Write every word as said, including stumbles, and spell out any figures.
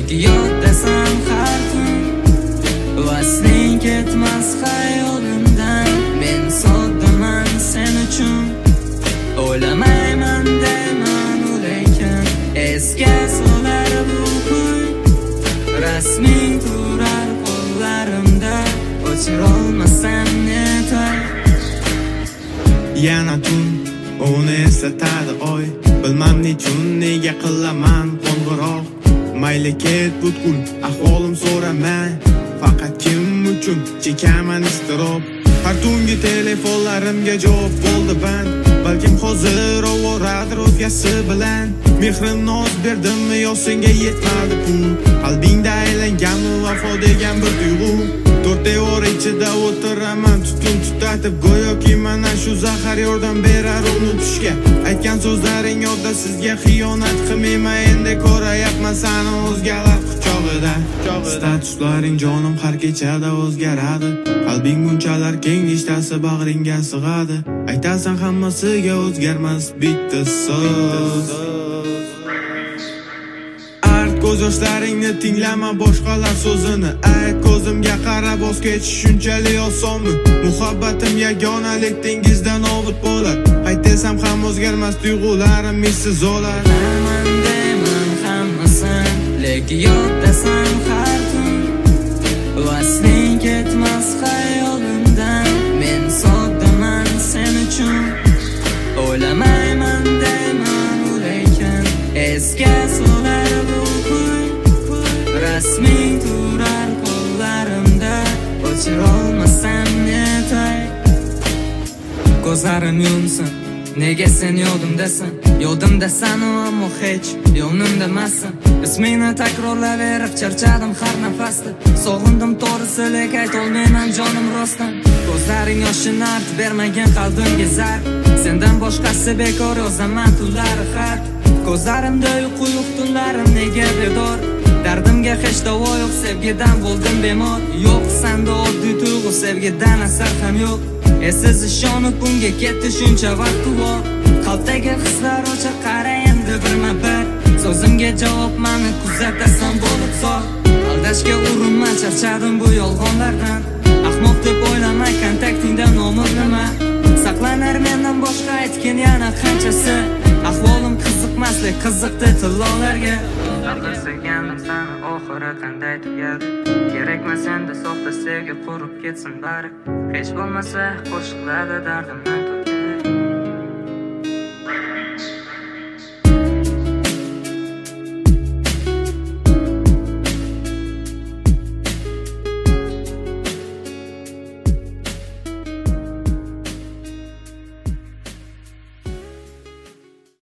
lekin yoddasan har kun. Vasling ketmas xayolimdan, men soddaman sen uchun. O'ylamayman deyman u lekin esga solar bu kun. Rasming turar qo'llarimda, o'chirolmasam netay. Yana tun, uni eslatadi oy. Bilmam nechun nega qilaman qo'ng'iroq. Mayli ket butkul, ahvolim so'rama. Faqat kim uchun chekaman iztirob. Har tungi telefonlarimga javob bo'ldi band. Balkim hozir ovoradir o'zgasi bilan. Mehrim noz berdimmi yo senga yetmadi pul. Qalbingda aylanganmi vafo degan bir tuyg'u. To'rt devor ichida o'tiraman tutun tutatib, go'yoki mana shu zahar yordam berar unutishga. Aytgan so'zlaring yodda sizga xiyonat qilmayman, endi ko'rayapman seni o'zgalar quchog'ida. Statuslaring jonim har kechada o'zgaradi. Qalbing bunchalar keng, ishtasi bag'ringga sig'adi. Aytasan hammasiga o'zgarmas bitta so'z. Ko'z yoshlaringni tinglama boshqalar so'zini. Ay ko'zimga qarab voz kechish shunchalik osonmi? Muhabbatim yagonalik dengizdan obod bo'lar. Aytsam ham o'zgarmas tuyg'ularim missiz olar. Aman deyman hammasin, lekin yoddasan har kun. Vasling ketmas xayolimdan, men soddaman sen uchun. O'ylamayman deyman u lekin esga solar bu kun. Rasming turar qo'llarimda, o'chirolmasam netay. Ko'zlarim yumsin, nega sen yodimdasan? Yodimdasan ammo hech yonimdamassan. Ismingni takrorlayverib charchadim har nafasda. Sog'indim to'g'risi, lekin aytolmayman jonim rostdan. Ko'zlaring yoshini artib bermagan qalbimga zar. Sendan boshqasi bekor yozaman tunlari xat. Ko'zlarimda uyqu yo'q, tunlarim nega bedor. Dardimga hech davo yo'q, sevgidan bo'ldim bemor. Yo'q senda oddiy tuyg'u, sevgidan asar ham yo'q. Esiz ishonib bunga ketdi shuncha vaqt bor. Qalbdagi hislar ochiq qara endi birma-bir. So'zimga javob meni kuzatasan bo'lib zor. Aldashga urinma, charchadim bu yolg'onlardan. Ahmoq deb o'ylama, kontaktingda nomim nima? Saqlanar mendan boshqa aytgin yana qanchasi. Ahvolim qiziqmaslik qiziqdi tillolarga. Sevganim seni oxiri qanday tugadi? Kerakmas endi soxta sevgi qurib ketsin bari. Hech bo'lmasa qo'shiqlarda dardimni